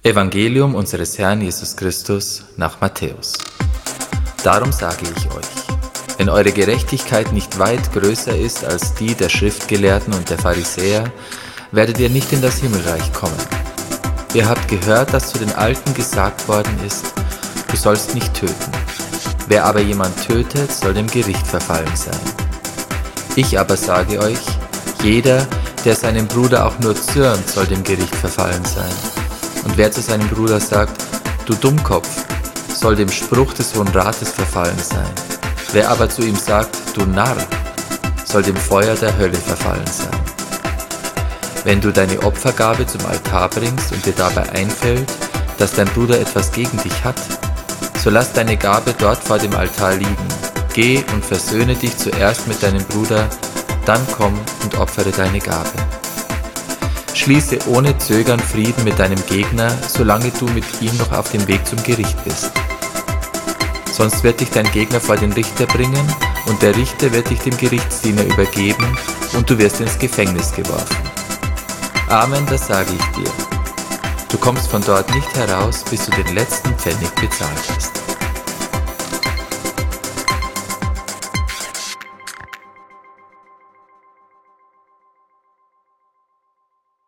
Evangelium unseres Herrn Jesus Christus nach Matthäus. Darum sage ich euch, wenn eure Gerechtigkeit nicht weit größer ist als die der Schriftgelehrten und der Pharisäer, werdet ihr nicht in das Himmelreich kommen. Ihr habt gehört, dass zu den Alten gesagt worden ist, du sollst nicht töten. Wer aber jemand tötet, soll dem Gericht verfallen sein. Ich aber sage euch, jeder, der seinem Bruder auch nur zürnt, soll dem Gericht verfallen sein. Und wer zu seinem Bruder sagt, du Dummkopf, soll dem Spruch des Hohen Rates verfallen sein. Wer aber zu ihm sagt, du Narr, soll dem Feuer der Hölle verfallen sein. Wenn du deine Opfergabe zum Altar bringst und dir dabei einfällt, dass dein Bruder etwas gegen dich hat, so lass deine Gabe dort vor dem Altar liegen. Geh und versöhne dich zuerst mit deinem Bruder, dann komm und opfere deine Gabe. Schließe ohne Zögern Frieden mit deinem Gegner, solange du mit ihm noch auf dem Weg zum Gericht bist. Sonst wird dich dein Gegner vor den Richter bringen und der Richter wird dich dem Gerichtsdiener übergeben und du wirst ins Gefängnis geworfen. Amen, das sage ich dir. Du kommst von dort nicht heraus, bis du den letzten Pfennig bezahlt hast.